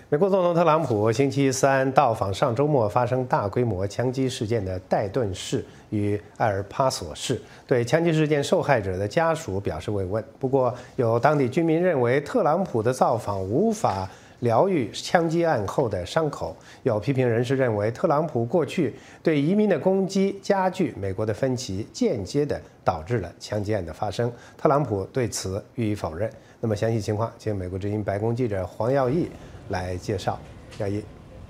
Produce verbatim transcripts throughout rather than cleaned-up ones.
美国总统特朗普星期三到访上周末发生大规模枪击事件的戴顿市与埃尔帕索市，对枪击事件受害者的家属表示慰问。不过，有当地居民认为特朗普的造访无法疗愈枪击案后的伤口。有批评人士认为，特朗普过去对移民的攻击加剧美国的分歧，间接地导致了枪击案的发生。特朗普对此予以否认。那么详细情况，请美国之音白宫记者黄耀义来介绍。耀义。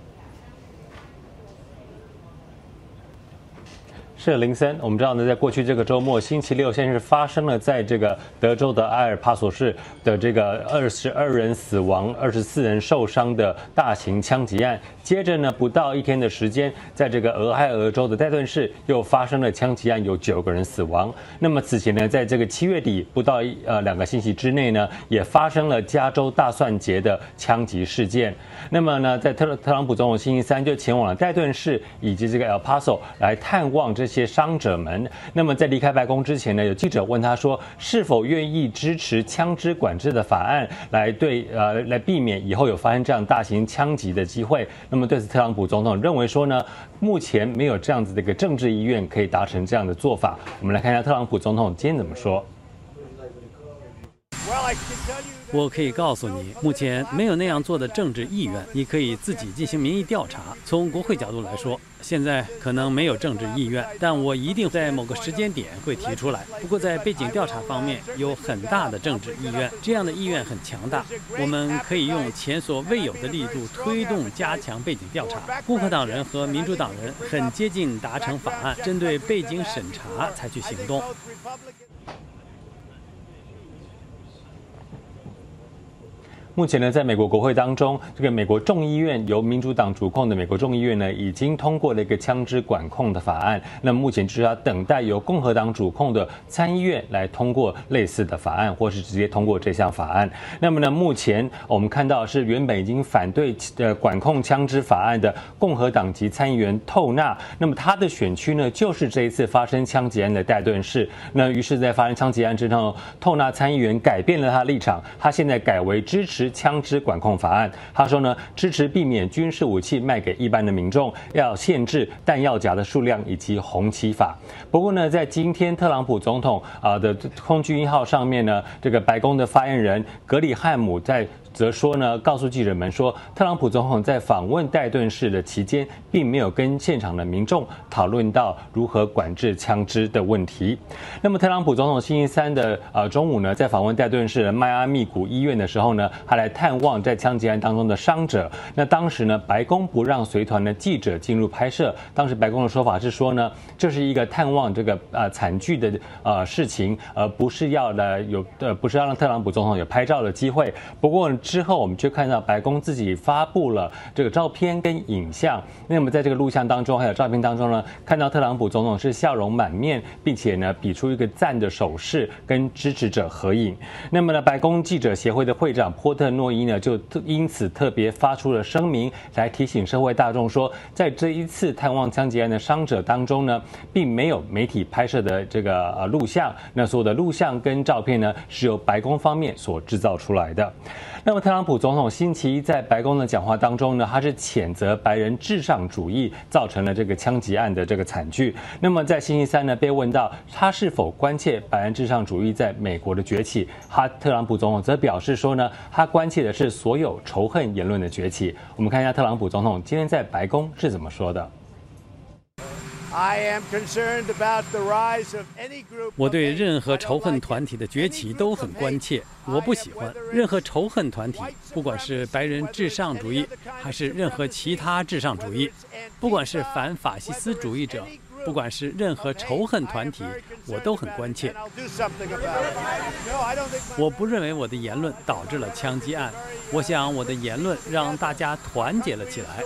是林森，我们知道呢，在过去这个周末，星期六先是发生了在这个德州的埃尔帕索市的这个二十二人死亡、二十四人受伤的大型枪击案。接着呢，不到一天的时间，在这个俄亥俄州的戴顿市又发生了枪击案，有九个人死亡。那么此前呢，在这个七月底不到一呃两个星期之内呢，也发生了加州大蒜节的枪击事件。那么呢，在特特朗普总统星期三就前往了戴顿市以及这个 El Paso 来探望这些伤者们。那么在离开白宫之前呢，有记者问他说，是否愿意支持枪支管制的法案，来对呃来避免以后有发生这样大型枪击的机会。那么对此，特朗普总统认为说呢，目前没有这样子的一个政治意愿可以达成这样的做法。我们来看一下特朗普总统今天怎么说。 我可以告诉你，目前没有那样做的政治意愿。你可以自己进行民意调查。从国会角度来说，现在可能没有政治意愿，但我一定在某个时间点会提出来。不过在背景调查方面有很大的政治意愿，这样的意愿很强大。我们可以用前所未有的力度推动加强背景调查。共和党人和民主党人很接近达成法案，针对背景审查采取行动。 目前呢，在美国国会当中，这个美国众议院由民主党主控的美国众议院呢，已经通过了一个枪支管控的法案。那么目前就是要等待由共和党主控的参议院来通过类似的法案，或是直接通过这项法案。那么呢，目前我们看到是原本已经反对呃管控枪支法案的共和党籍参议员透纳，那么他的选区呢，就是这一次发生枪击案的戴顿市。那于是，在发生枪击案之后，透纳参议员改变了他的立场，他现在改为支持枪支管控法案。他说呢，支持避免军事武器卖给一般的民众，要限制弹药夹的数量以及红旗法。不过呢，在今天特朗普总统啊的空军一号上面呢，这个白宫的发言人格里汉姆在则说呢，告诉记者们说，特朗普总统在访问戴顿市的期间，并没有跟现场的民众讨论到如何管制枪支的问题。那么，特朗普总统星期三的呃中午呢，在访问戴顿市的迈阿密谷医院的时候呢，他来探望在枪击案当中的伤者。那当时呢，白宫不让随团的记者进入拍摄。当时白宫的说法是说呢，这是一个探望这个呃惨剧的呃事情，而不是要来有呃不是要让特朗普总统有拍照的机会。不过之后我们就看到白宫自己发布了这个照片跟影像。那么在这个录像当中还有照片当中呢，看到特朗普总统是笑容满面，并且呢比出一个赞的手势跟支持者合影。那么呢，白宫记者协会的会长波特诺伊呢就因此特别发出了声明，来提醒社会大众说，在这一次探望枪击案的伤者当中呢，并没有媒体拍摄的这个呃录像，那所有的录像跟照片呢是由白宫方面所制造出来的。那么特朗普总统星期一在白宫的讲话当中呢，他是谴责白人至上主义造成了这个枪击案的这个惨剧。那么在星期三呢，被问到他是否关切白人至上主义在美国的崛起，他特朗普总统则表示说呢，他关切的是所有仇恨言论的崛起。我们看一下特朗普总统今天在白宫是怎么说的。 我对任何仇恨团体的崛起都很关切。我不喜欢任何仇恨团体，不管是白人至上主义，还是任何其他至上主义，不管是反法西斯主义者，不管是任何仇恨团体，我都很关切。我不认为我的言论导致了枪击案，我想我的言论让大家团结了起来。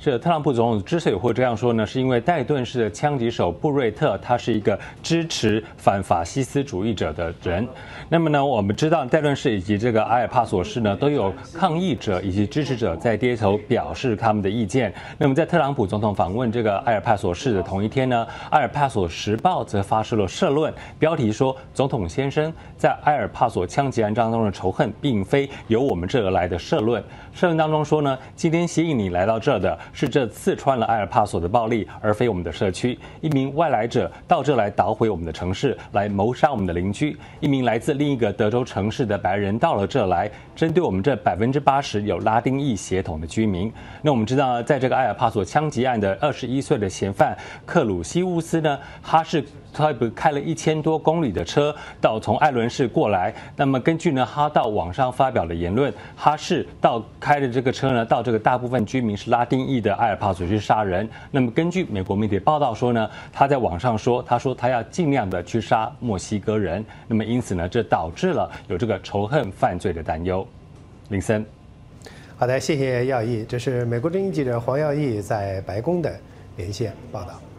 是特朗普总统之所以会这样说呢，是因为戴顿市的枪击手布瑞特，他是一个支持反法西斯主义者的人。那么呢，我们知道戴顿市以及这个埃尔帕索市呢，都有抗议者以及支持者在街头表示他们的意见。那么在特朗普总统访问这个埃尔帕索市的同一天呢，埃尔帕索时报则发出了社论，标题说：“总统先生在埃尔帕索枪击案当中的仇恨，并非由我们这而来的。”社论社论当中说呢，今天吸引你来到这的是这刺穿了埃尔帕索的暴力，而非我们的社区。一名外来者到这来捣毁我们的城市，来谋杀我们的邻居。一名来自另一个德州城市的白人到了这来，针对我们这百分之八十有拉丁裔血统的居民。那我们知道，在这个埃尔帕索枪击案的二十一岁的嫌犯克鲁西乌斯呢，他是他开了一千多公里的车到从艾伦市过来。那么根据呢他到网上发表的言论，他是到开的这个车呢到这个大部分居民是拉丁裔的埃尔帕索去杀人。那么根据美国媒体报道说呢，他在网上说，他说他要尽量的去杀墨西哥人。那么因此呢，这导致了有这个仇恨犯罪的担忧。林森， 好的，谢谢耀义，这是美国之音记者黄耀义在白宫的连线报道。